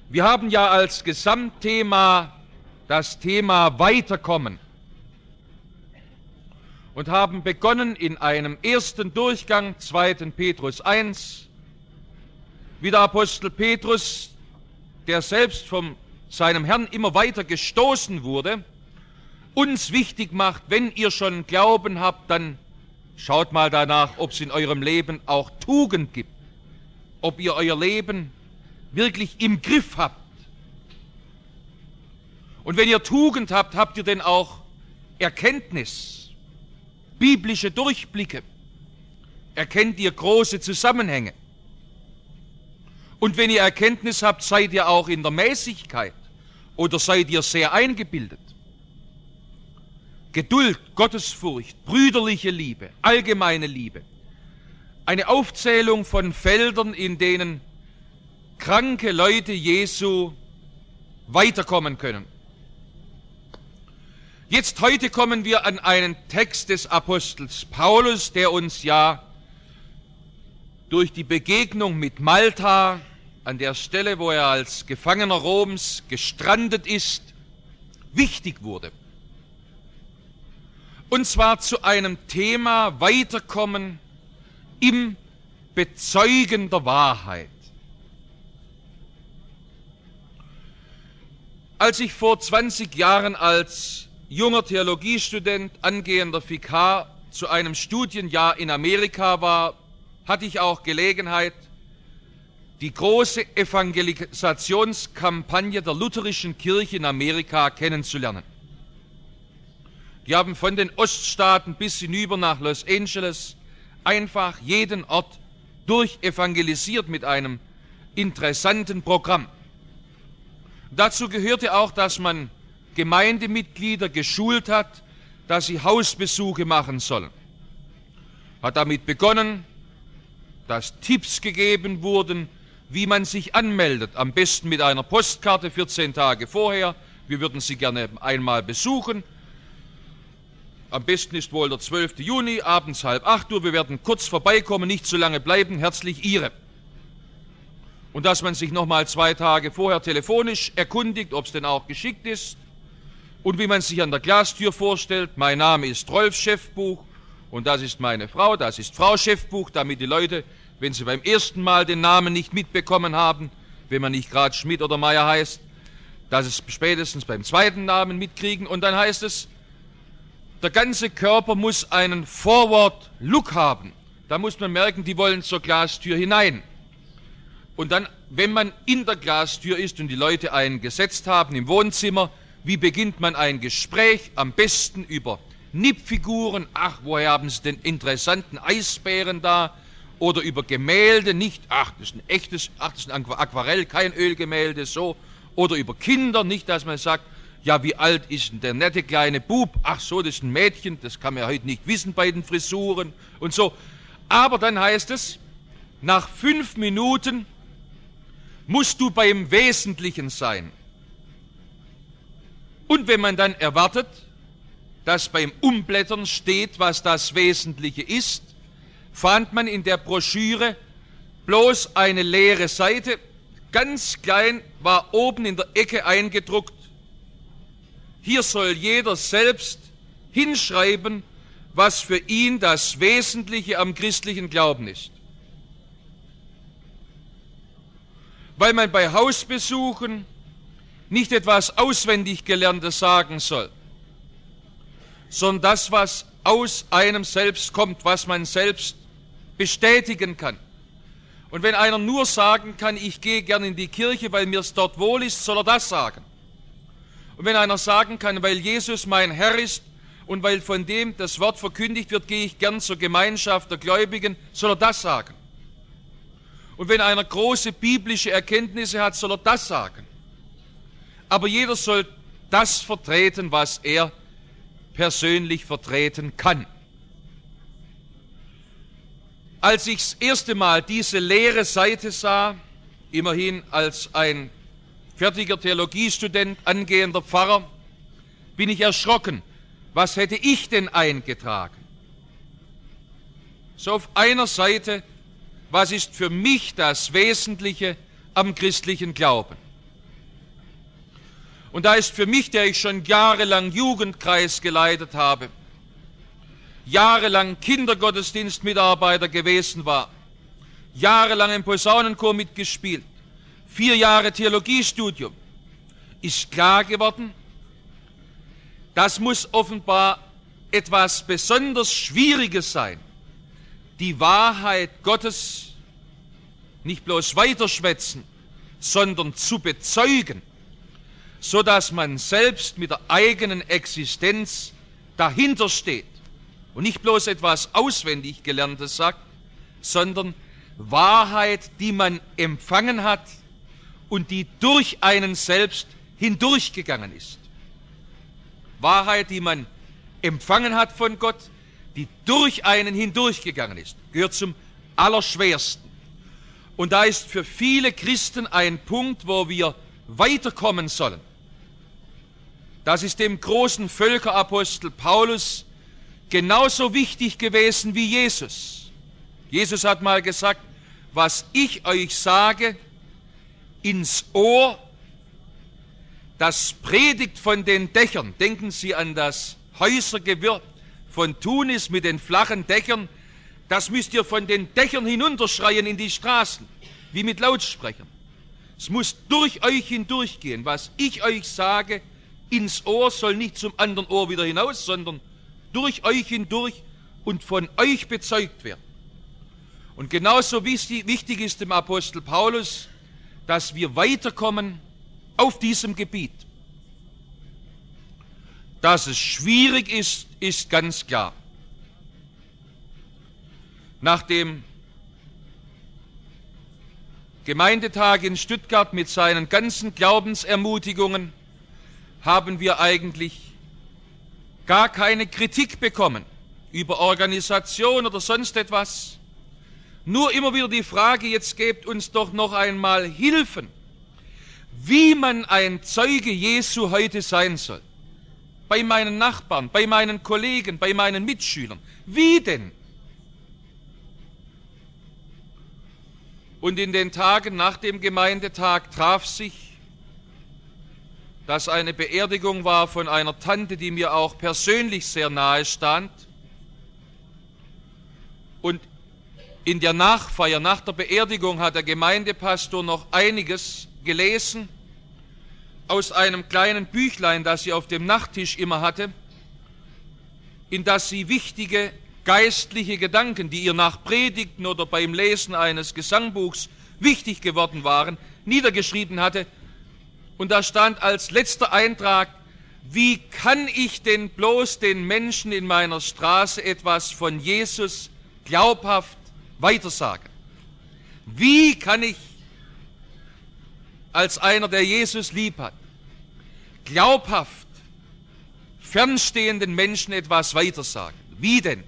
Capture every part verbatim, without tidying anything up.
Wir haben ja als Gesamtthema das Thema Weiterkommen und haben begonnen in einem ersten Durchgang, zweiten Petrus eins, wie der Apostel Petrus, der selbst von seinem Herrn immer weiter gestoßen wurde, uns wichtig macht, wenn ihr schon Glauben habt, dann schaut mal danach, ob es in eurem Leben auch Tugend gibt, ob ihr euer Leben wirklich im Griff habt. Und wenn ihr Tugend habt, habt ihr denn auch Erkenntnis, biblische Durchblicke, erkennt ihr große Zusammenhänge. Und wenn ihr Erkenntnis habt, seid ihr auch in der Mäßigkeit oder seid ihr sehr eingebildet. Geduld, Gottesfurcht, brüderliche Liebe, allgemeine Liebe. Eine Aufzählung von Feldern, in denen kranke Leute Jesu weiterkommen können. Jetzt heute kommen wir an einen Text des Apostels Paulus, der uns ja durch die Begegnung mit Malta, an der Stelle, wo er als Gefangener Roms gestrandet ist, wichtig wurde. Und zwar zu einem Thema Weiterkommen im Bezeugen der Wahrheit. Als ich vor zwanzig Jahren als junger Theologiestudent, angehender Vikar, zu einem Studienjahr in Amerika war, hatte ich auch Gelegenheit, die große Evangelisationskampagne der lutherischen Kirche in Amerika kennenzulernen. Die haben von den Oststaaten bis hinüber nach Los Angeles einfach jeden Ort durchevangelisiert mit einem interessanten Programm. Dazu gehörte auch, dass man Gemeindemitglieder geschult hat, dass sie Hausbesuche machen sollen. Hat damit begonnen, dass Tipps gegeben wurden, wie man sich anmeldet. Am besten mit einer Postkarte vierzehn Tage vorher. Wir würden Sie gerne einmal besuchen. Am besten ist wohl der zwölfte Juni, abends halb acht Uhr. Wir werden kurz vorbeikommen, nicht zu lange bleiben. Herzlich Ihre. Und dass man sich nochmal zwei Tage vorher telefonisch erkundigt, ob es denn auch geschickt ist. Und wie man sich an der Glastür vorstellt, mein Name ist Rolf Schäffbuch und das ist meine Frau, das ist Frau Schäffbuch, damit die Leute, wenn sie beim ersten Mal den Namen nicht mitbekommen haben, wenn man nicht gerade Schmidt oder Meier heißt, dass es spätestens beim zweiten Namen mitkriegen. Und dann heißt es, der ganze Körper muss einen Forward-Look haben. Da muss man merken, die wollen zur Glastür hinein. Und dann, wenn man in der Glastür ist und die Leute einen gesetzt haben im Wohnzimmer, wie beginnt man ein Gespräch? Am besten über Nippfiguren. Ach, woher haben Sie den interessanten Eisbären da? Oder über Gemälde, nicht, ach, das ist ein echtes, ach, das ist ein Aquarell, kein Ölgemälde, so. Oder über Kinder, nicht, dass man sagt, ja, wie alt ist denn der nette kleine Bub? Ach so, das ist ein Mädchen, das kann man ja heute nicht wissen bei den Frisuren und so. Aber dann heißt es, nach fünf Minuten musst du beim Wesentlichen sein. Und wenn man dann erwartet, dass beim Umblättern steht, was das Wesentliche ist, fand man in der Broschüre bloß eine leere Seite. Ganz klein war oben in der Ecke eingedruckt, hier soll jeder selbst hinschreiben, was für ihn das Wesentliche am christlichen Glauben ist. Weil man bei Hausbesuchen nicht etwas auswendig Gelerntes sagen soll, sondern das, was aus einem selbst kommt, was man selbst bestätigen kann. Und wenn einer nur sagen kann, ich gehe gern in die Kirche, weil mir es dort wohl ist, soll er das sagen. Und wenn einer sagen kann, weil Jesus mein Herr ist und weil von dem das Wort verkündigt wird, gehe ich gern zur Gemeinschaft der Gläubigen, soll er das sagen. Und wenn einer große biblische Erkenntnisse hat, soll er das sagen. Aber jeder soll das vertreten, was er persönlich vertreten kann. Als ich das erste Mal diese leere Seite sah, immerhin als ein fertiger Theologiestudent, angehender Pfarrer, bin ich erschrocken. Was hätte ich denn eingetragen? So auf einer Seite, was ist für mich das Wesentliche am christlichen Glauben? Und da ist für mich, der ich schon jahrelang Jugendkreis geleitet habe, jahrelang Kindergottesdienstmitarbeiter gewesen war, jahrelang im Posaunenchor mitgespielt, vier Jahre Theologiestudium, ist klar geworden, das muss offenbar etwas besonders Schwieriges sein, die Wahrheit Gottes nicht bloß weiterschwätzen, sondern zu bezeugen, so dass man selbst mit der eigenen Existenz dahinter steht und nicht bloß etwas auswendig Gelerntes sagt, sondern Wahrheit, die man empfangen hat und die durch einen selbst hindurchgegangen ist. Wahrheit, die man empfangen hat von Gott, die durch einen hindurchgegangen ist, gehört zum Allerschwersten. Und da ist für viele Christen ein Punkt, wo wir weiterkommen sollen. Das ist dem großen Völkerapostel Paulus genauso wichtig gewesen wie Jesus. Jesus hat mal gesagt, was ich euch sage, ins Ohr, das predigt von den Dächern. Denken Sie an das Häusergewirr von Tunis mit den flachen Dächern. Das müsst ihr von den Dächern hinunterschreien in die Straßen, wie mit Lautsprechern. Es muss durch euch hindurchgehen. Was ich euch sage, ins Ohr, soll nicht zum anderen Ohr wieder hinaus, sondern durch euch hindurch und von euch bezeugt werden. Und genauso wichtig ist dem Apostel Paulus, dass wir weiterkommen auf diesem Gebiet. Dass es schwierig ist, ist ganz klar. Nach dem Gemeindetag in Stuttgart mit seinen ganzen Glaubensermutigungen haben wir eigentlich gar keine Kritik bekommen über Organisation oder sonst etwas. Nur immer wieder die Frage, jetzt gebt uns doch noch einmal Hilfen, wie man ein Zeuge Jesu heute sein soll. Bei meinen Nachbarn, bei meinen Kollegen, bei meinen Mitschülern. Wie denn? Und in den Tagen nach dem Gemeindetag traf sich, dass eine Beerdigung war von einer Tante, die mir auch persönlich sehr nahe stand. Und in der Nachfeier, nach der Beerdigung, hat der Gemeindepastor noch einiges gelesen aus einem kleinen Büchlein, das sie auf dem Nachttisch immer hatte, in das sie wichtige geistliche Gedanken, die ihr nach Predigten oder beim Lesen eines Gesangbuchs wichtig geworden waren, niedergeschrieben hatte. Und da stand als letzter Eintrag, wie kann ich denn bloß den Menschen in meiner Straße etwas von Jesus glaubhaft weitersagen? Wie kann ich als einer, der Jesus lieb hat, glaubhaft fernstehenden Menschen etwas weitersagen? Wie denn?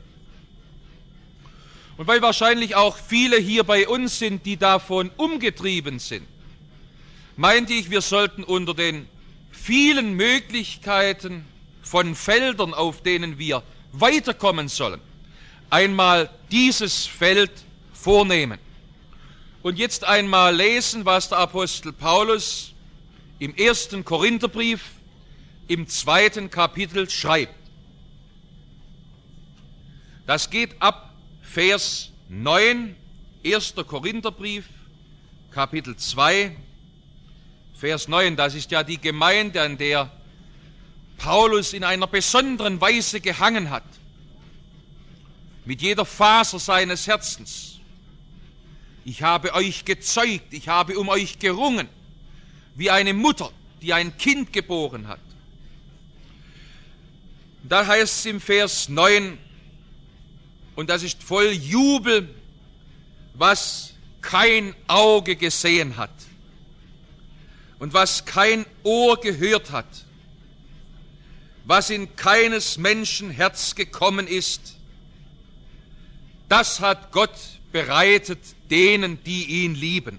Und weil wahrscheinlich auch viele hier bei uns sind, die davon umgetrieben sind, meinte ich, wir sollten unter den vielen Möglichkeiten von Feldern, auf denen wir weiterkommen sollen, einmal dieses Feld vornehmen. Und jetzt einmal lesen, was der Apostel Paulus im ersten Korintherbrief im zweiten Kapitel schreibt. Das geht ab Vers neun, erster Korintherbrief, Kapitel zwei, Vers neun. Das ist ja die Gemeinde, an der Paulus in einer besonderen Weise gehangen hat, mit jeder Faser seines Herzens. Ich habe euch gezeugt, ich habe um euch gerungen, wie eine Mutter, die ein Kind geboren hat. Da heißt es im Vers neun, und das ist voll Jubel, was kein Auge gesehen hat und was kein Ohr gehört hat, was in keines Menschen Herz gekommen ist, das hat Gott bereitet denen, die ihn lieben.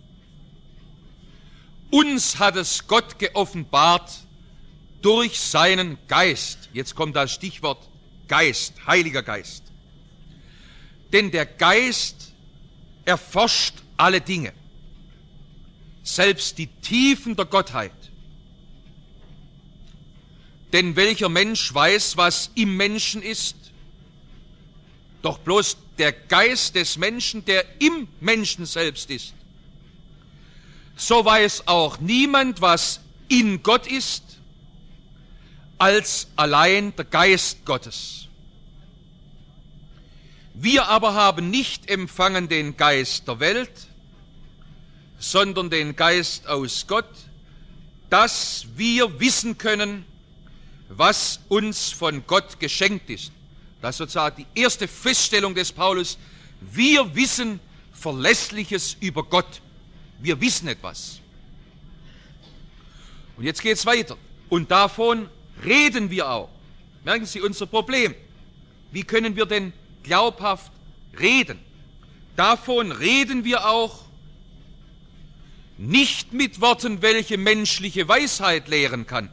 Uns hat es Gott geoffenbart durch seinen Geist. Jetzt kommt das Stichwort Geist, Heiliger Geist. Denn der Geist erforscht alle Dinge, selbst die Tiefen der Gottheit. Denn welcher Mensch weiß, was im Menschen ist? Doch bloß der Geist des Menschen, der im Menschen selbst ist. So weiß auch niemand, was in Gott ist, als allein der Geist Gottes. Wir aber haben nicht empfangen den Geist der Welt, sondern den Geist aus Gott, dass wir wissen können, was uns von Gott geschenkt ist. Das ist sozusagen die erste Feststellung des Paulus. Wir wissen Verlässliches über Gott. Wir wissen etwas. Und jetzt geht es weiter. Und davon reden wir auch. Merken Sie unser Problem. Wie können wir denn glaubhaft reden? Davon reden wir auch nicht mit Worten, welche menschliche Weisheit lehren kann.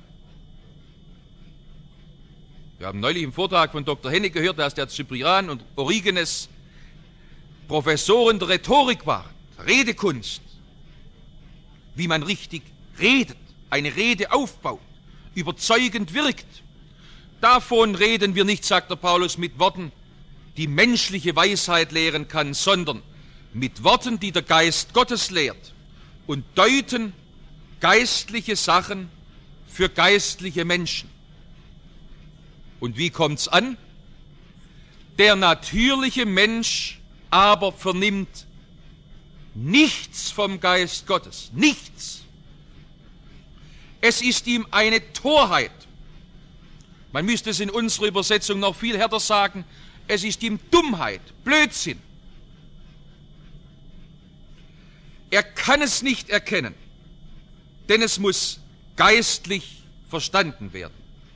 Wir haben neulich im Vortrag von Doktor Henne gehört, dass der Cyprian und Origenes Professoren der Rhetorik waren, Redekunst, wie man richtig redet, eine Rede aufbaut, überzeugend wirkt. Davon reden wir nicht, sagt der Paulus, mit Worten, die menschliche Weisheit lehren kann, sondern mit Worten, die der Geist Gottes lehrt und deuten geistliche Sachen für geistliche Menschen. Und wie kommt's an? Der natürliche Mensch aber vernimmt nichts vom Geist Gottes, nichts. Es ist ihm eine Torheit. Man müsste es in unserer Übersetzung noch viel härter sagen, es ist ihm Dummheit, Blödsinn. Er kann es nicht erkennen, denn es muss geistlich verstanden werden.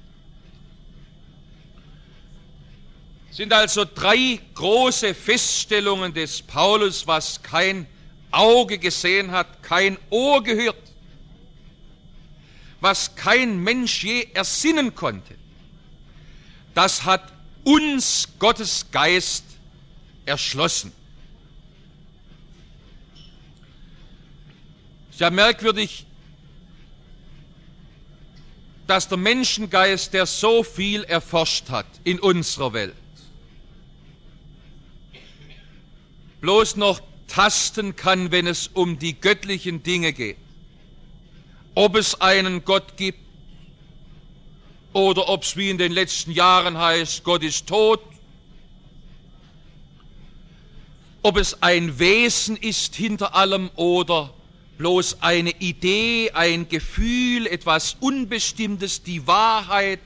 Es sind also drei große Feststellungen des Paulus, was kein Auge gesehen hat, kein Ohr gehört, was kein Mensch je ersinnen konnte. Das hat uns Gottes Geist erschlossen. Es ist ja merkwürdig, dass der Menschengeist, der so viel erforscht hat in unserer Welt, bloß noch tasten kann, wenn es um die göttlichen Dinge geht. Ob es einen Gott gibt oder ob es wie in den letzten Jahren heißt, Gott ist tot. Ob es ein Wesen ist hinter allem oder bloß eine Idee, ein Gefühl, etwas Unbestimmtes, die Wahrheit.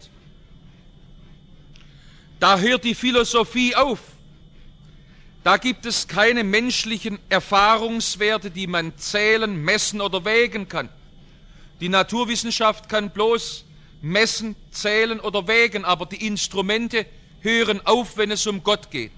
Da hört die Philosophie auf. Da gibt es keine menschlichen Erfahrungswerte, die man zählen, messen oder wägen kann. Die Naturwissenschaft kann bloß messen, zählen oder wägen, aber die Instrumente hören auf, wenn es um Gott geht.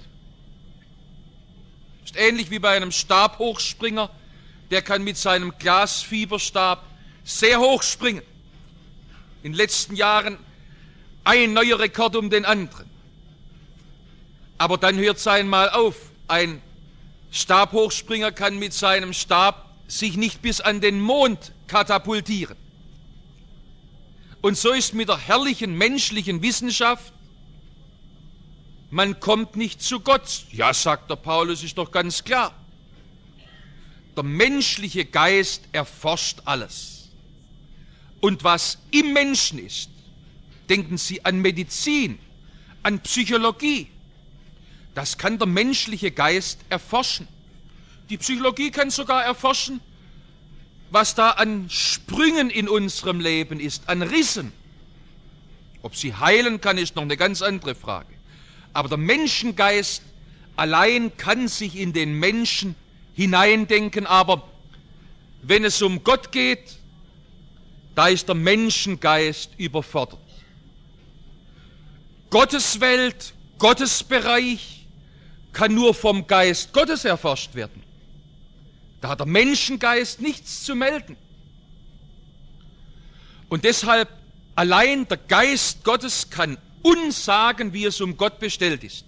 Ist ähnlich wie bei einem Stabhochspringer, der kann mit seinem Glasfieberstab sehr hoch springen. In den letzten Jahren ein neuer Rekord um den anderen. Aber dann hört es einmal auf. Ein Stabhochspringer kann mit seinem Stab sich nicht bis an den Mond katapultieren. Und so ist mit der herrlichen menschlichen Wissenschaft, man kommt nicht zu Gott. Ja, sagt der Paulus, ist doch ganz klar. Der menschliche Geist erforscht alles. Und was im Menschen ist, denken Sie an Medizin, an Psychologie, das kann der menschliche Geist erforschen. Die Psychologie kann sogar erforschen, was da an Sprüngen in unserem Leben ist, an Rissen. Ob sie heilen kann, ist noch eine ganz andere Frage. Aber der Menschengeist allein kann sich in den Menschen hineindenken, aber wenn es um Gott geht, da ist der Menschengeist überfordert. Gottes Welt, Gottes Bereich kann nur vom Geist Gottes erforscht werden. Da hat der Menschengeist nichts zu melden. Und deshalb allein der Geist Gottes kann uns sagen, wie es um Gott bestellt ist.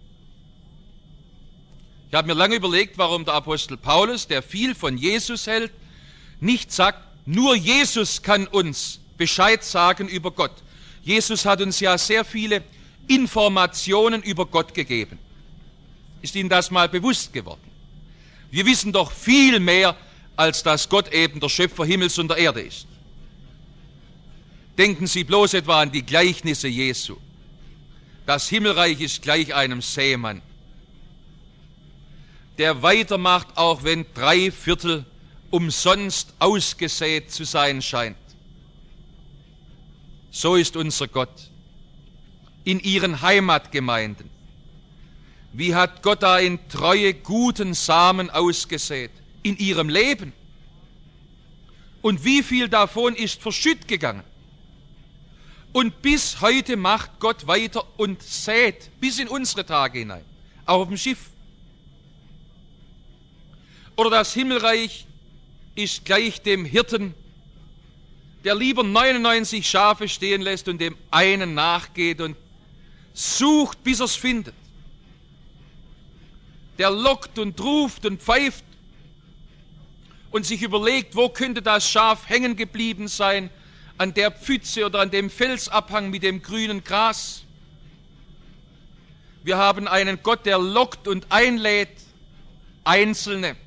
Ich habe mir lange überlegt, warum der Apostel Paulus, der viel von Jesus hält, nicht sagt, nur Jesus kann uns Bescheid sagen über Gott. Jesus hat uns ja sehr viele Informationen über Gott gegeben. Ist Ihnen das mal bewusst geworden? Wir wissen doch viel mehr, als dass Gott eben der Schöpfer Himmels und der Erde ist. Denken Sie bloß etwa an die Gleichnisse Jesu. Das Himmelreich ist gleich einem Sämann, der weitermacht, auch wenn drei Viertel umsonst ausgesät zu sein scheint. So ist unser Gott in ihren Heimatgemeinden. Wie hat Gott da in Treue guten Samen ausgesät? In ihrem Leben. Und wie viel davon ist verschütt gegangen? Und bis heute macht Gott weiter und sät bis in unsere Tage hinein, auch auf dem Schiff. Oder das Himmelreich ist gleich dem Hirten, der lieber neunundneunzig Schafe stehen lässt und dem einen nachgeht und sucht, bis er es findet. Der lockt und ruft und pfeift und sich überlegt, wo könnte das Schaf hängen geblieben sein, an der Pfütze oder an dem Felsabhang mit dem grünen Gras. Wir haben einen Gott, der lockt und einlädt Einzelne.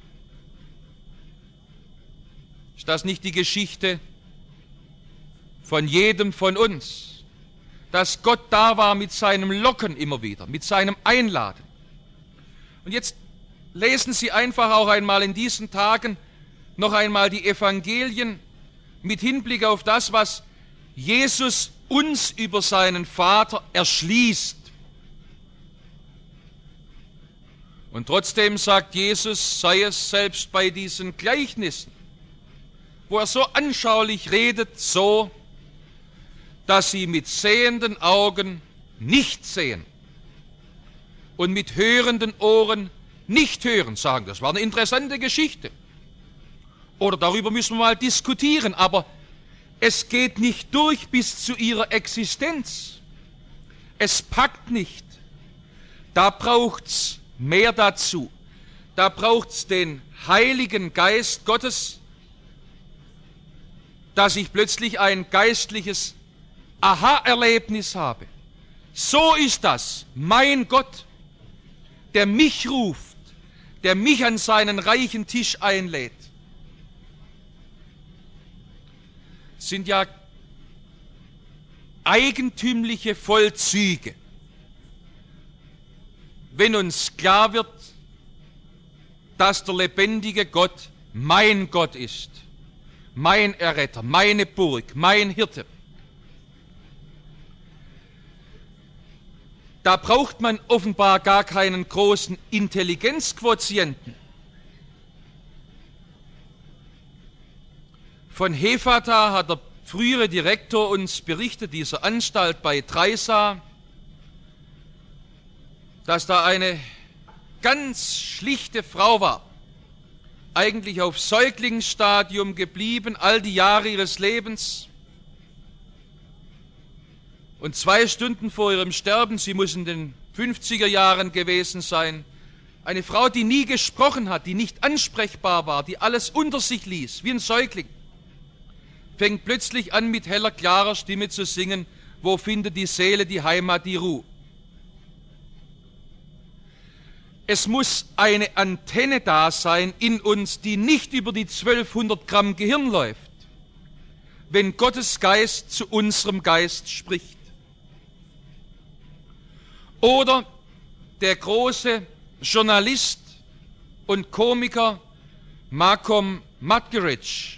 Ist das nicht die Geschichte von jedem von uns, dass Gott da war mit seinem Locken immer wieder, mit seinem Einladen? Und jetzt lesen Sie einfach auch einmal in diesen Tagen noch einmal die Evangelien mit Hinblick auf das, was Jesus uns über seinen Vater erschließt. Und trotzdem sagt Jesus, sei es selbst bei diesen Gleichnissen, wo er so anschaulich redet, so, dass sie mit sehenden Augen nicht sehen und mit hörenden Ohren nicht hören, sagen. Das war eine interessante Geschichte. Oder darüber müssen wir mal diskutieren, aber es geht nicht durch bis zu ihrer Existenz. Es packt nicht. Da braucht's mehr dazu. Da braucht's den Heiligen Geist Gottes, dass ich plötzlich ein geistliches Aha-Erlebnis habe. So ist das, mein Gott, der mich ruft, der mich an seinen reichen Tisch einlädt. Sind ja eigentümliche Vollzüge, wenn uns klar wird, dass der lebendige Gott mein Gott ist, mein Erretter, meine Burg, mein Hirte. Da braucht man offenbar gar keinen großen Intelligenzquotienten. Von Hefata hat der frühere Direktor uns berichtet, dieser Anstalt bei Dreisa, dass da eine ganz schlichte Frau war, eigentlich auf Säuglingsstadium geblieben, all die Jahre ihres Lebens. Und zwei Stunden vor ihrem Sterben, sie muss in den fünfziger Jahren gewesen sein, eine Frau, die nie gesprochen hat, die nicht ansprechbar war, die alles unter sich ließ, wie ein Säugling, fängt plötzlich an, mit heller, klarer Stimme zu singen, wo findet die Seele die Heimat, die Ruhe. Es muss eine Antenne da sein in uns, die nicht über die zwölfhundert Gramm Gehirn läuft, wenn Gottes Geist zu unserem Geist spricht. Oder der große Journalist und Komiker Malcolm Muggeridge,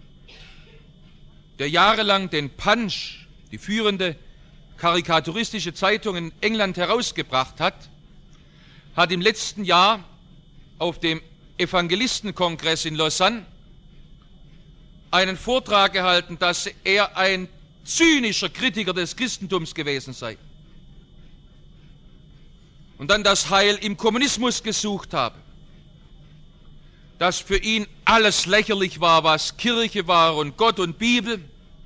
der jahrelang den Punch, die führende karikaturistische Zeitung in England, herausgebracht hat, hat im letzten Jahr auf dem Evangelistenkongress in Lausanne einen Vortrag gehalten, dass er ein zynischer Kritiker des Christentums gewesen sei und dann das Heil im Kommunismus gesucht habe, dass für ihn alles lächerlich war, was Kirche war und Gott und Bibel.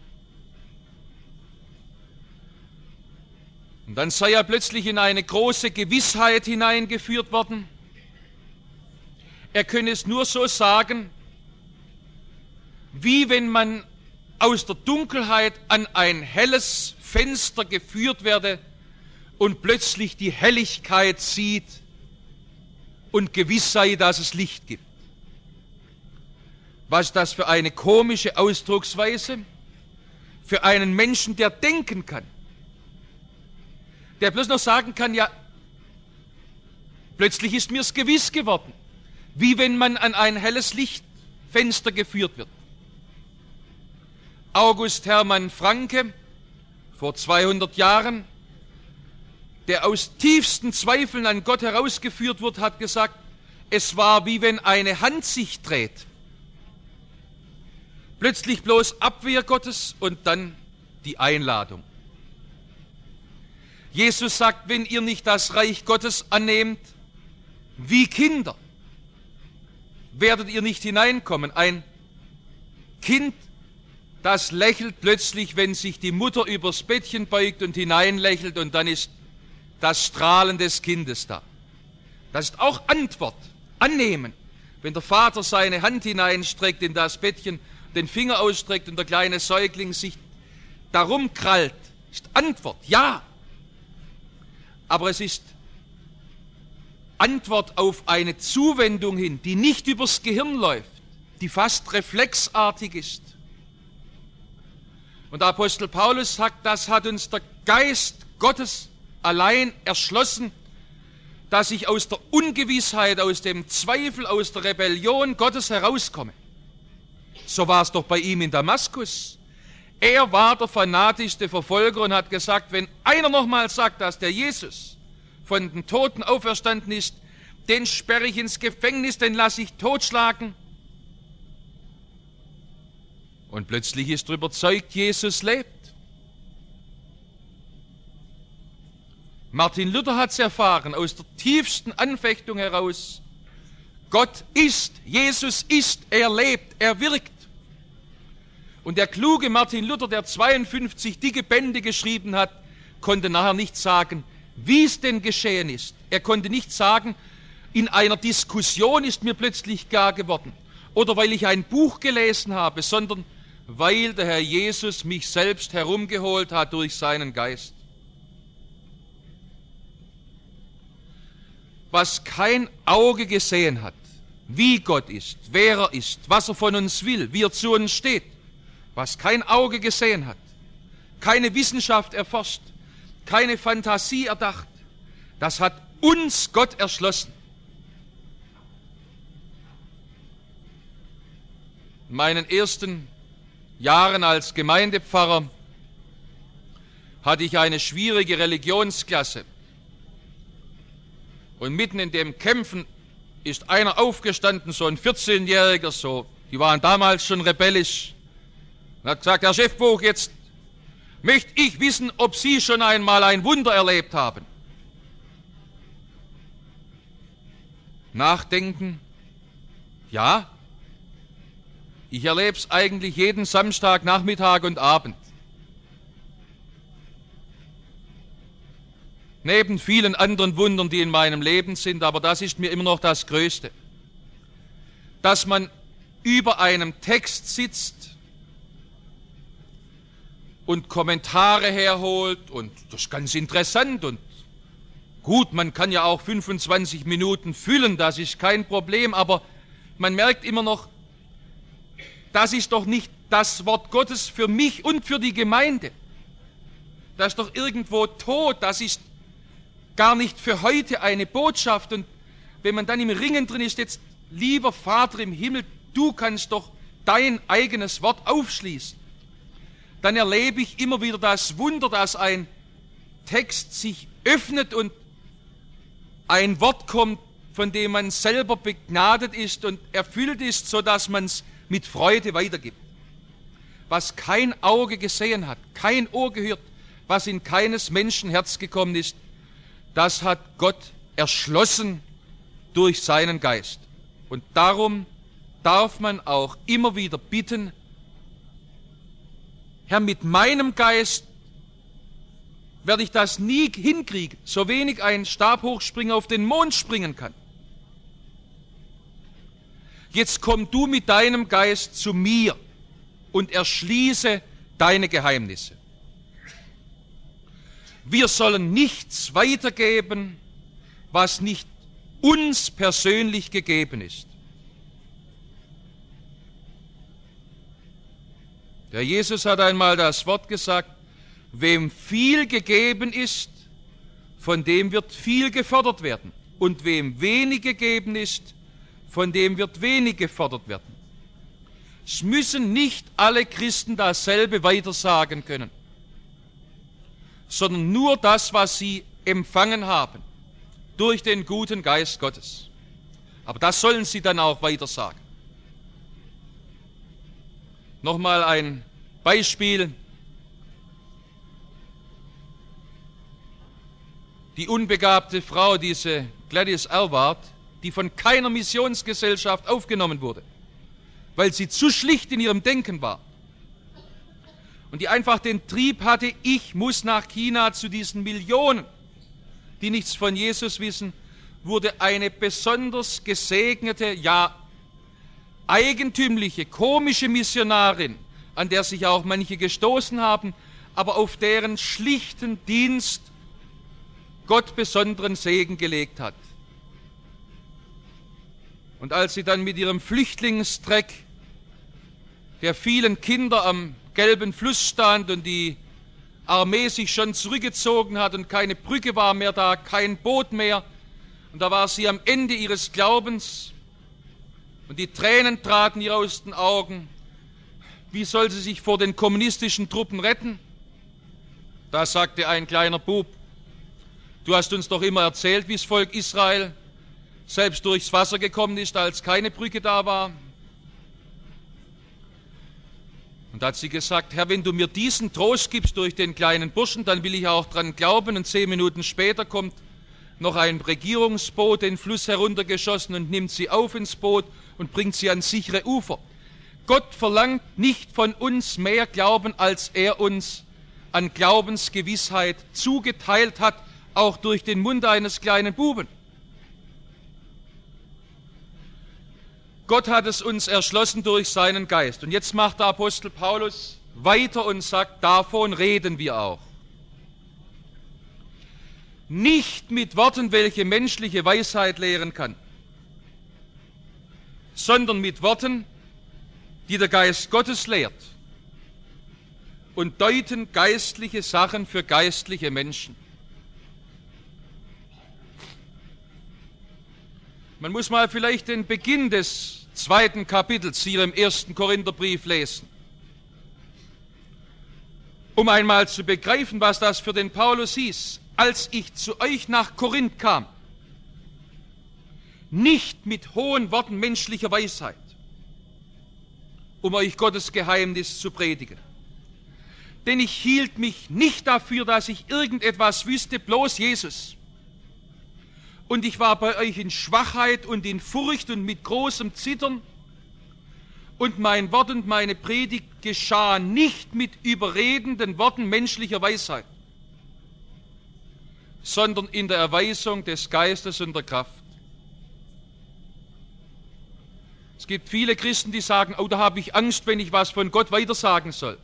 Und dann sei er plötzlich in eine große Gewissheit hineingeführt worden. Er könne es nur so sagen, wie wenn man aus der Dunkelheit an ein helles Fenster geführt werde und plötzlich die Helligkeit sieht und gewiss sei, dass es Licht gibt. Was ist das für eine komische Ausdrucksweise für einen Menschen, der denken kann, der bloß noch sagen kann, ja, plötzlich ist mir's gewiss geworden, wie wenn man an ein helles Lichtfenster geführt wird. August Hermann Francke, vor zweihundert Jahren, der aus tiefsten Zweifeln an Gott herausgeführt wird, hat gesagt, es war wie wenn eine Hand sich dreht. Plötzlich bloß Abwehr Gottes und dann die Einladung. Jesus sagt, wenn ihr nicht das Reich Gottes annehmt, wie Kinder, werdet ihr nicht hineinkommen. Ein Kind, das lächelt plötzlich, wenn sich die Mutter übers Bettchen beugt und hineinlächelt, und dann ist das Strahlen des Kindes da. Das ist auch Antwort, annehmen. Wenn der Vater seine Hand hineinstreckt in das Bettchen, den Finger ausstreckt und der kleine Säugling sich darum krallt, ist Antwort, ja. Aber es ist Antwort auf eine Zuwendung hin, die nicht übers Gehirn läuft, die fast reflexartig ist. Und der Apostel Paulus sagt, das hat uns der Geist Gottes allein erschlossen, dass ich aus der Ungewissheit, aus dem Zweifel, aus der Rebellion Gottes herauskomme. So war es doch bei ihm in Damaskus. Er war der fanatischste Verfolger und hat gesagt, wenn einer nochmal sagt, dass der Jesus von den Toten auferstanden ist, den sperre ich ins Gefängnis, den lasse ich totschlagen. Und plötzlich ist er überzeugt, Jesus lebt. Martin Luther hat es erfahren, aus der tiefsten Anfechtung heraus. Gott ist, Jesus ist, er lebt, er wirkt. Und der kluge Martin Luther, der zweiundfünfzig dicke Bände geschrieben hat, konnte nachher nicht sagen, wie es denn geschehen ist. Er konnte nicht sagen, in einer Diskussion ist mir plötzlich klar geworden oder weil ich ein Buch gelesen habe, sondern weil der Herr Jesus mich selbst herumgeholt hat durch seinen Geist. Was kein Auge gesehen hat, wie Gott ist, wer er ist, was er von uns will, wie er zu uns steht, was kein Auge gesehen hat, keine Wissenschaft erforscht, keine Fantasie erdacht, das hat uns Gott erschlossen. In meinen ersten Jahren als Gemeindepfarrer hatte ich eine schwierige Religionsklasse. Und mitten in dem Kämpfen ist einer aufgestanden, so ein vierzehnjähriger, so, die waren damals schon rebellisch, und hat gesagt, Herr Schäffbuch, jetzt möchte ich wissen, ob Sie schon einmal ein Wunder erlebt haben. Nachdenken, ja, ich erlebe es eigentlich jeden Samstag, Nachmittag und Abend. Neben vielen anderen Wundern, die in meinem Leben sind, aber das ist mir immer noch das Größte. Dass man über einem Text sitzt und Kommentare herholt, und das ist ganz interessant und gut, man kann ja auch fünfundzwanzig Minuten füllen, das ist kein Problem, aber man merkt immer noch, das ist doch nicht das Wort Gottes für mich und für die Gemeinde. Das ist doch irgendwo tot, das ist gar nicht für heute eine Botschaft. Und wenn man dann im Ringen drin ist, jetzt, lieber Vater im Himmel, du kannst doch dein eigenes Wort aufschließen, dann erlebe ich immer wieder das Wunder, dass ein Text sich öffnet und ein Wort kommt, von dem man selber begnadet ist und erfüllt ist, sodass man es mit Freude weitergibt. Was kein Auge gesehen hat, kein Ohr gehört, was in keines Menschen Herz gekommen ist, das hat Gott erschlossen durch seinen Geist. Und darum darf man auch immer wieder bitten, Herr, mit meinem Geist werde ich das nie hinkriegen, so wenig ein Stabhochspringer auf den Mond springen kann. Jetzt komm du mit deinem Geist zu mir und erschließe deine Geheimnisse. Wir sollen nichts weitergeben, was nicht uns persönlich gegeben ist. Der Jesus hat einmal das Wort gesagt, wem viel gegeben ist, von dem wird viel gefordert werden. Und wem wenig gegeben ist, von dem wird wenig gefordert werden. Es müssen nicht alle Christen dasselbe weitersagen können, sondern nur das, was sie empfangen haben, durch den guten Geist Gottes. Aber das sollen sie dann auch weitersagen. Nochmal ein Beispiel. Die unbegabte Frau, diese Gladys Aylward, die von keiner Missionsgesellschaft aufgenommen wurde, weil sie zu schlicht in ihrem Denken war. Und die einfach den Trieb hatte, ich muss nach China zu diesen Millionen, die nichts von Jesus wissen, wurde eine besonders gesegnete, ja eigentümliche, komische Missionarin, an der sich auch manche gestoßen haben, aber auf deren schlichten Dienst Gott besonderen Segen gelegt hat. Und als sie dann mit ihrem Flüchtlingstreck der vielen Kinder am gelben Fluss stand und die Armee sich schon zurückgezogen hat und keine Brücke war mehr da, kein Boot mehr, und da war sie am Ende ihres Glaubens und die Tränen traten ihr aus den Augen. Wie soll sie sich vor den kommunistischen Truppen retten? Da sagte ein kleiner Bub, du hast uns doch immer erzählt, wie das Volk Israel selbst durchs Wasser gekommen ist, als keine Brücke da war. Und da hat sie gesagt, Herr, wenn du mir diesen Trost gibst durch den kleinen Burschen, dann will ich auch dran glauben. Und zehn Minuten später kommt noch ein Regierungsboot den Fluss heruntergeschossen und nimmt sie auf ins Boot und bringt sie ans sichere Ufer. Gott verlangt nicht von uns mehr Glauben, als er uns an Glaubensgewissheit zugeteilt hat, auch durch den Mund eines kleinen Buben. Gott hat es uns erschlossen durch seinen Geist. Und jetzt macht der Apostel Paulus weiter und sagt, davon reden wir auch. Nicht mit Worten, welche menschliche Weisheit lehren kann, sondern mit Worten, die der Geist Gottes lehrt und deuten geistliche Sachen für geistliche Menschen. Man muss mal vielleicht den Beginn des zweiten Kapitels hier im ersten Korintherbrief lesen, um einmal zu begreifen, was das für den Paulus hieß. Als ich zu euch nach Korinth kam, nicht mit hohen Worten menschlicher Weisheit, um euch Gottes Geheimnis zu predigen. Denn ich hielt mich nicht dafür, dass ich irgendetwas wüsste, bloß Jesus. Und ich war bei euch in Schwachheit und in Furcht und mit großem Zittern. Und mein Wort und meine Predigt geschah nicht mit überredenden Worten menschlicher Weisheit, sondern in der Erweisung des Geistes und der Kraft. Es gibt viele Christen, die sagen, oh, da habe ich Angst, wenn ich was von Gott weitersagen soll.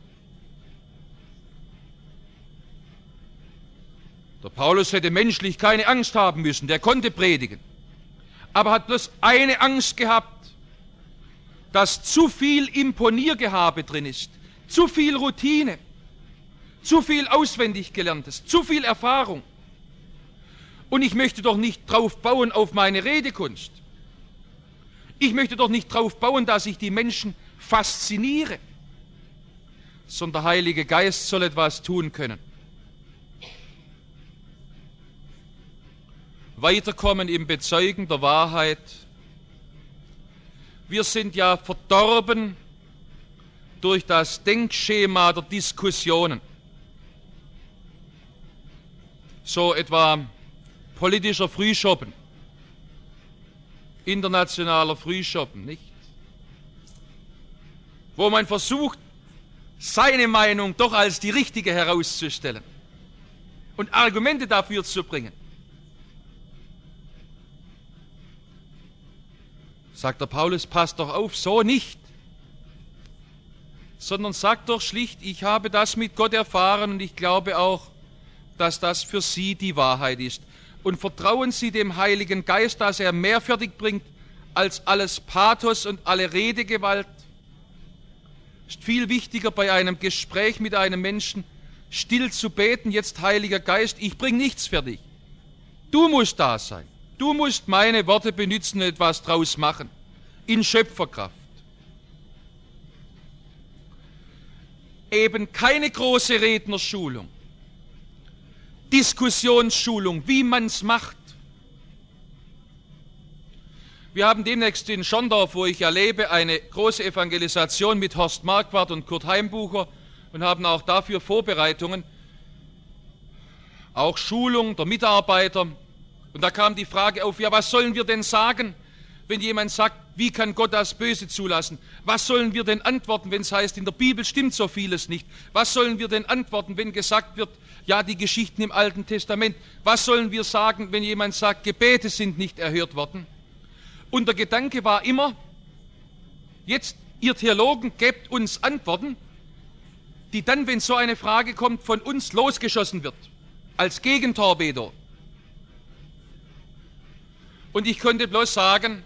Der Paulus hätte menschlich keine Angst haben müssen, der konnte predigen. Aber hat bloß eine Angst gehabt, dass zu viel Imponiergehabe drin ist, zu viel Routine, zu viel auswendig Gelerntes, zu viel Erfahrung. Und ich möchte doch nicht drauf bauen auf meine Redekunst. Ich möchte doch nicht drauf bauen, dass ich die Menschen fasziniere, sondern der Heilige Geist soll etwas tun können. Weiterkommen im Bezeugen der Wahrheit. Wir sind ja verdorben durch das Denkschema der Diskussionen. So etwa politischer Frühschoppen, internationaler Frühschoppen, nicht? Wo man versucht, seine Meinung doch als die richtige herauszustellen und Argumente dafür zu bringen. Sagt der Paulus, passt doch auf, so nicht. sondern sagt doch schlicht, ich habe das mit Gott erfahren und ich glaube auch, dass das für Sie die Wahrheit ist. Und vertrauen Sie dem Heiligen Geist, dass er mehr fertig bringt als alles Pathos und alle Redegewalt. Ist viel wichtiger bei einem Gespräch mit einem Menschen, still zu beten, jetzt Heiliger Geist, ich bringe nichts fertig. Du musst da sein. Du musst meine Worte benutzen und etwas draus machen. In Schöpferkraft. Eben keine große Rednerschulung. Diskussionsschulung, wie man es macht. Wir haben demnächst in Schondorf, wo ich erlebe, eine große Evangelisation mit Horst Marquardt und Kurt Heimbucher und haben auch dafür Vorbereitungen, auch Schulung der Mitarbeiter. Und da kam die Frage auf, ja, was sollen wir denn sagen, wenn jemand sagt, wie kann Gott das Böse zulassen? Was sollen wir denn antworten, wenn es heißt, in der Bibel stimmt so vieles nicht? Was sollen wir denn antworten, wenn gesagt wird, ja, die Geschichten im Alten Testament? Was sollen wir sagen, wenn jemand sagt, Gebete sind nicht erhört worden? Und der Gedanke war immer, jetzt, ihr Theologen, gebt uns Antworten, die dann, wenn so eine Frage kommt, von uns losgeschossen wird, als Gegentorpedo. Und ich konnte bloß sagen,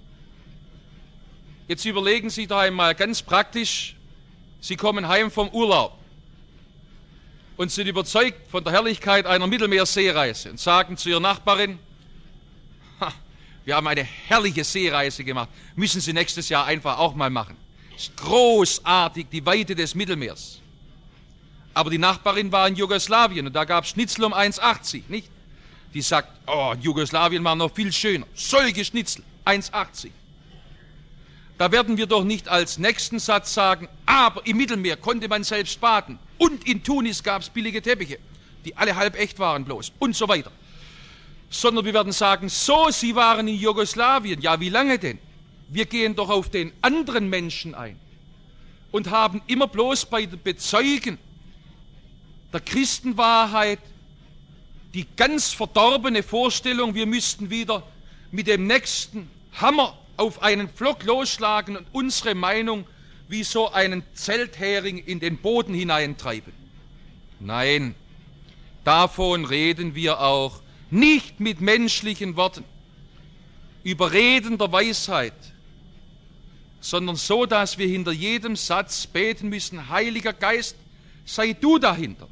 jetzt überlegen Sie da einmal ganz praktisch, Sie kommen heim vom Urlaub und sind überzeugt von der Herrlichkeit einer Mittelmeerseereise und sagen zu Ihrer Nachbarin, ha, wir haben eine herrliche Seereise gemacht, müssen Sie nächstes Jahr einfach auch mal machen. Es ist großartig, die Weite des Mittelmeers. Aber die Nachbarin war in Jugoslawien und da gab es Schnitzel um eins achtzig, nicht? Die sagt, oh, Jugoslawien war noch viel schöner. Solche Schnitzel, eins achtzig. Da werden wir doch nicht als nächsten Satz sagen, aber im Mittelmeer konnte man selbst baden und in Tunis gab es billige Teppiche, die alle halb echt waren bloß und so weiter. Sondern wir werden sagen, so, Sie waren in Jugoslawien. Ja, wie lange denn? Wir gehen doch auf den anderen Menschen ein und haben immer bloß bei der Bezeugen der Christenwahrheit die ganz verdorbene Vorstellung, wir müssten wieder mit dem nächsten Hammer auf einen Pflock losschlagen und unsere Meinung wie so einen Zelthering in den Boden hineintreiben. Nein, davon reden wir auch nicht mit menschlichen Worten, überredender Weisheit, sondern so, dass wir hinter jedem Satz beten müssen, Heiliger Geist, sei du dahinter.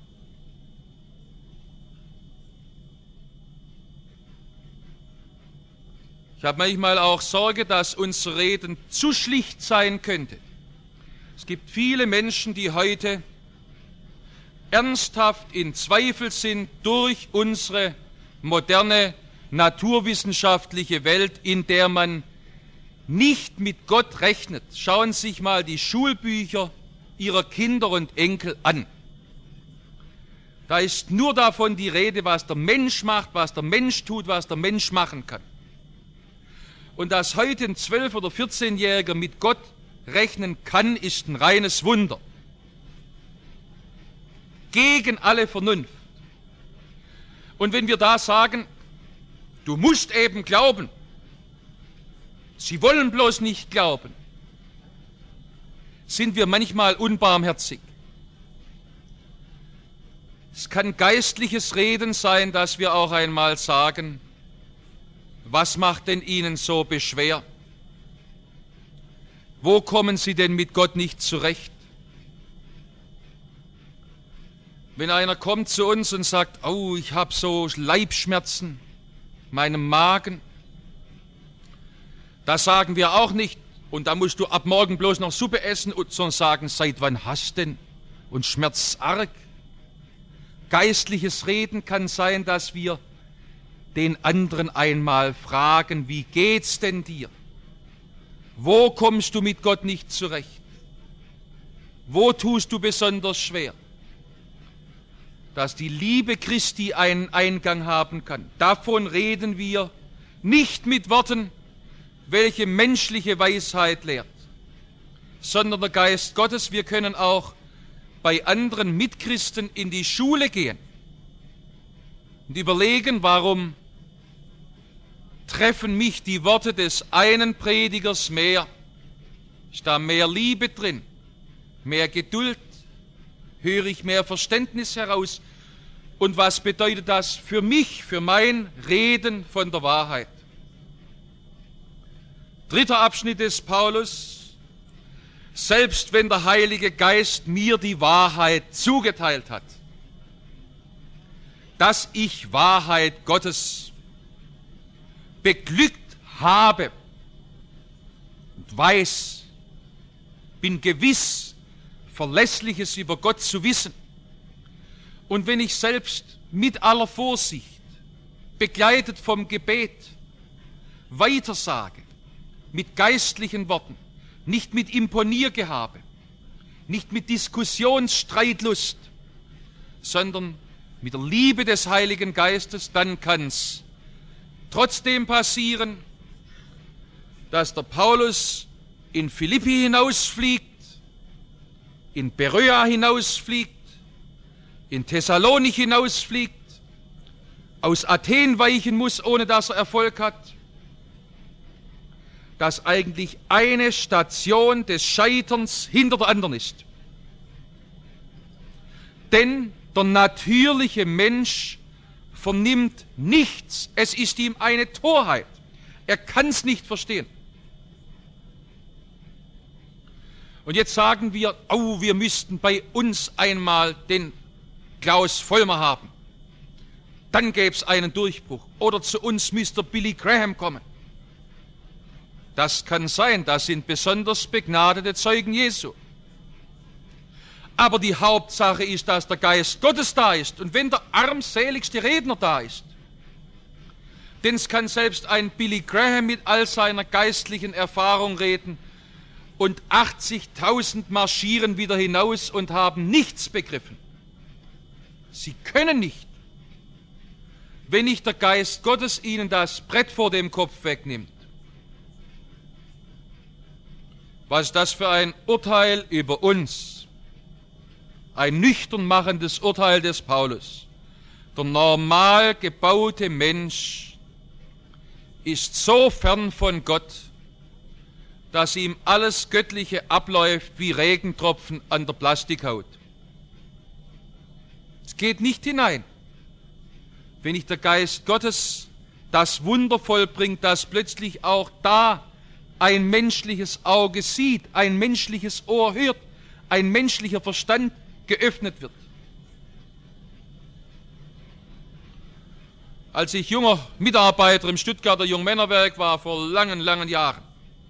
Ich habe manchmal auch Sorge, dass unser Reden zu schlicht sein könnte. Es gibt viele Menschen, die heute ernsthaft in Zweifel sind durch unsere moderne naturwissenschaftliche Welt, in der man nicht mit Gott rechnet. Schauen Sie sich mal die Schulbücher ihrer Kinder und Enkel an. Da ist nur davon die Rede, was der Mensch macht, was der Mensch tut, was der Mensch machen kann. Und dass heute ein zwölf- oder vierzehnjähriger mit Gott rechnen kann, ist ein reines Wunder. Gegen alle Vernunft. Und wenn wir da sagen, du musst eben glauben, sie wollen bloß nicht glauben, sind wir manchmal unbarmherzig. Es kann geistliches Reden sein, dass wir auch einmal sagen, was macht denn Ihnen so beschwer? Wo kommen Sie denn mit Gott nicht zurecht? Wenn einer kommt zu uns und sagt, oh, ich habe so Leibschmerzen, meinem Magen, da sagen wir auch nicht, und da musst du ab morgen bloß noch Suppe essen, sondern sagen, seit wann hast denn? Und schmerzt arg. Geistliches Reden kann sein, dass wir den anderen einmal fragen, wie geht's denn dir? Wo kommst du mit Gott nicht zurecht? Wo tust du besonders schwer? Dass die Liebe Christi einen Eingang haben kann. Davon reden wir nicht mit Worten, welche menschliche Weisheit lehrt, sondern der Geist Gottes. Wir können auch bei anderen Mitchristen in die Schule gehen und überlegen, warum treffen mich die Worte des einen Predigers mehr? Ist da mehr Liebe drin, mehr Geduld, höre ich mehr Verständnis heraus. Und was bedeutet das für mich, für mein Reden von der Wahrheit? Dritter Abschnitt des Paulus: Selbst wenn der Heilige Geist mir die Wahrheit zugeteilt hat, dass ich Wahrheit Gottes beglückt habe und weiß, bin gewiss, Verlässliches über Gott zu wissen. Und wenn ich selbst mit aller Vorsicht, begleitet vom Gebet, weitersage, mit geistlichen Worten, nicht mit Imponiergehabe, nicht mit Diskussionsstreitlust, sondern mit der Liebe des Heiligen Geistes, dann kann es trotzdem passieren, dass der Paulus in Philippi hinausfliegt, in Beröa hinausfliegt, in Thessalonik hinausfliegt, aus Athen weichen muss, ohne dass er Erfolg hat, dass eigentlich eine Station des Scheiterns hinter der anderen ist. Denn der natürliche Mensch vernimmt nichts. Es ist ihm eine Torheit. Er kann es nicht verstehen. Und jetzt sagen wir, oh, wir müssten bei uns einmal den Klaus Vollmer haben. Dann gäbe es einen Durchbruch. Oder zu uns müsste Billy Graham kommen. Das kann sein, das sind besonders begnadete Zeugen Jesu. Aber die Hauptsache ist, dass der Geist Gottes da ist. Und wenn der armseligste Redner da ist, denn es kann selbst ein Billy Graham mit all seiner geistlichen Erfahrung reden und achtzigtausend marschieren wieder hinaus und haben nichts begriffen. Sie können nicht, wenn nicht der Geist Gottes ihnen das Brett vor dem Kopf wegnimmt. Was ist das für ein Urteil über uns? Ein nüchtern machendes Urteil des Paulus. Der normal gebaute Mensch ist so fern von Gott, dass ihm alles Göttliche abläuft wie Regentropfen an der Plastikhaut. Es geht nicht hinein, wenn nicht der Geist Gottes das Wunder vollbringt, dass plötzlich auch da ein menschliches Auge sieht, ein menschliches Ohr hört, ein menschlicher Verstand geöffnet wird. Als ich junger Mitarbeiter im Stuttgarter Jungmännerwerk war, vor langen, langen Jahren,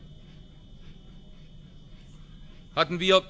hatten wir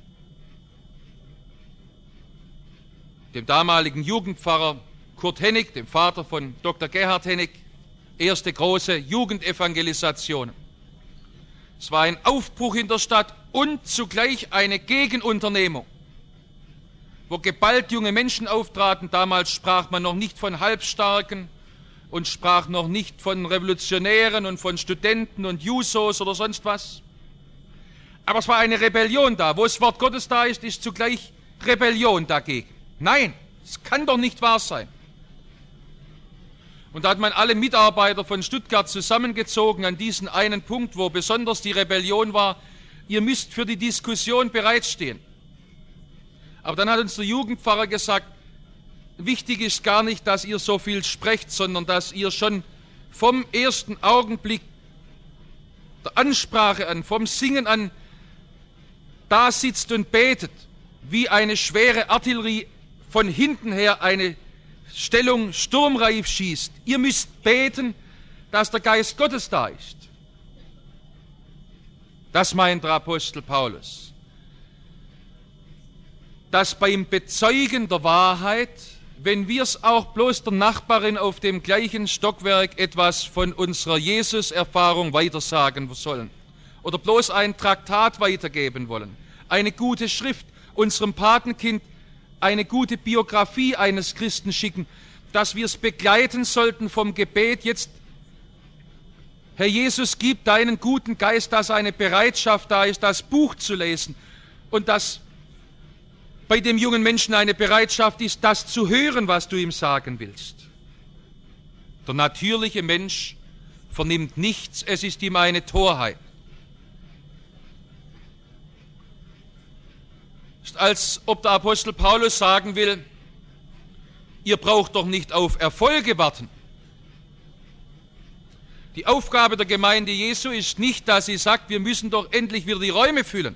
dem damaligen Jugendpfarrer Kurt Hennig, dem Vater von Doktor Gerhard Hennig, erste große Jugendevangelisation. Es war ein Aufbruch in der Stadt und zugleich eine Gegenunternehmung, wo geballt junge Menschen auftraten. Damals sprach man noch nicht von Halbstarken und sprach noch nicht von Revolutionären und von Studenten und Jusos oder sonst was. Aber es war eine Rebellion da. Wo das Wort Gottes da ist, ist zugleich Rebellion dagegen. Nein, es kann doch nicht wahr sein. Und da hat man alle Mitarbeiter von Stuttgart zusammengezogen an diesen einen Punkt, wo besonders die Rebellion war: Ihr müsst für die Diskussion bereitstehen. Aber dann hat uns der Jugendpfarrer gesagt, wichtig ist gar nicht, dass ihr so viel sprecht, sondern dass ihr schon vom ersten Augenblick der Ansprache an, vom Singen an, da sitzt und betet, wie eine schwere Artillerie von hinten her eine Stellung sturmreif schießt. Ihr müsst beten, dass der Geist Gottes da ist. Das meint der Apostel Paulus. Dass beim Bezeugen der Wahrheit, wenn wir es auch bloß der Nachbarin auf dem gleichen Stockwerk etwas von unserer Jesus-Erfahrung weitersagen sollen oder bloß ein Traktat weitergeben wollen, eine gute Schrift, unserem Patenkind eine gute Biografie eines Christen schicken, dass wir es begleiten sollten vom Gebet: Jetzt, Herr Jesus, gib deinen guten Geist, dass eine Bereitschaft da ist, das Buch zu lesen, und dass bei dem jungen Menschen eine Bereitschaft ist, das zu hören, was du ihm sagen willst. Der natürliche Mensch vernimmt nichts, es ist ihm eine Torheit. Ist, als ob der Apostel Paulus sagen will, ihr braucht doch nicht auf Erfolge warten. Die Aufgabe der Gemeinde Jesu ist nicht, dass sie sagt, wir müssen doch endlich wieder die Räume füllen.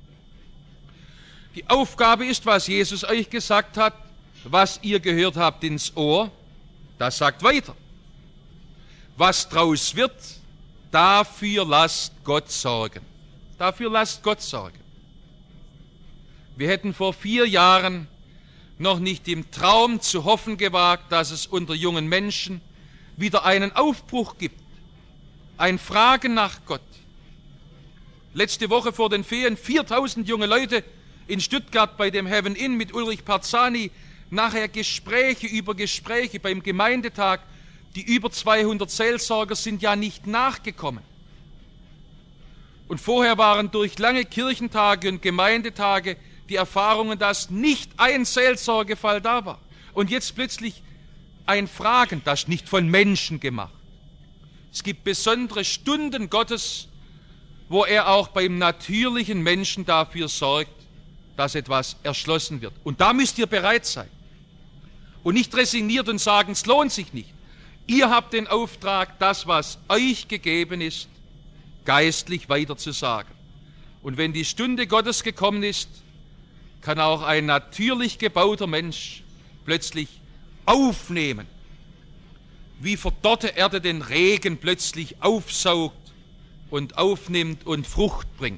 Die Aufgabe ist, was Jesus euch gesagt hat, was ihr gehört habt ins Ohr, das sagt weiter. Was draus wird, dafür lasst Gott sorgen. Dafür lasst Gott sorgen. Wir hätten vor vier Jahren noch nicht im Traum zu hoffen gewagt, dass es unter jungen Menschen wieder einen Aufbruch gibt, ein Fragen nach Gott. Letzte Woche vor den Ferien viertausend junge Leute in Stuttgart bei dem Heaven Inn mit Ulrich Parzani, nachher Gespräche über Gespräche beim Gemeindetag. Die über zweihundert Seelsorger sind ja nicht nachgekommen. Und vorher waren durch lange Kirchentage und Gemeindetage die Erfahrungen, dass nicht ein Seelsorgefall da war. Und jetzt plötzlich ein Fragen, das nicht von Menschen gemacht. Es gibt besondere Stunden Gottes, wo er auch beim natürlichen Menschen dafür sorgt, dass etwas erschlossen wird. Und da müsst ihr bereit sein. Und nicht resigniert und sagen, es lohnt sich nicht. Ihr habt den Auftrag, das, was euch gegeben ist, geistlich weiterzusagen. Und wenn die Stunde Gottes gekommen ist, kann auch ein natürlich gebauter Mensch plötzlich aufnehmen, wie verdorrte Erde den Regen plötzlich aufsaugt und aufnimmt und Frucht bringt.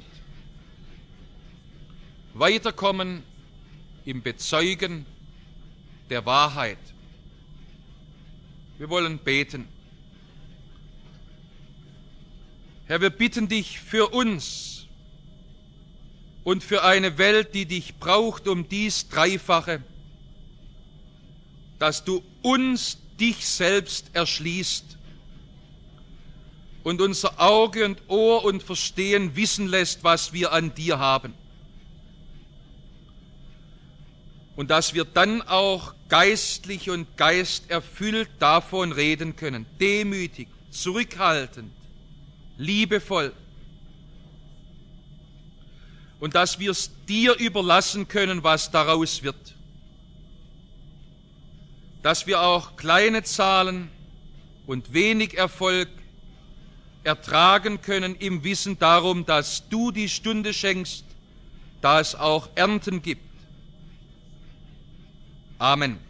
Weiterkommen im Bezeugen der Wahrheit. Wir wollen beten. Herr, wir bitten dich für uns und für eine Welt, die dich braucht, um dies Dreifache, dass du uns dich selbst erschließt und unser Auge und Ohr und Verstehen wissen lässt, was wir an dir haben. Und dass wir dann auch geistlich und geisterfüllt davon reden können, demütig, zurückhaltend, liebevoll. Und dass wir es dir überlassen können, was daraus wird. Dass wir auch kleine Zahlen und wenig Erfolg ertragen können im Wissen darum, dass du die Stunde schenkst, da es auch Ernten gibt. Amen.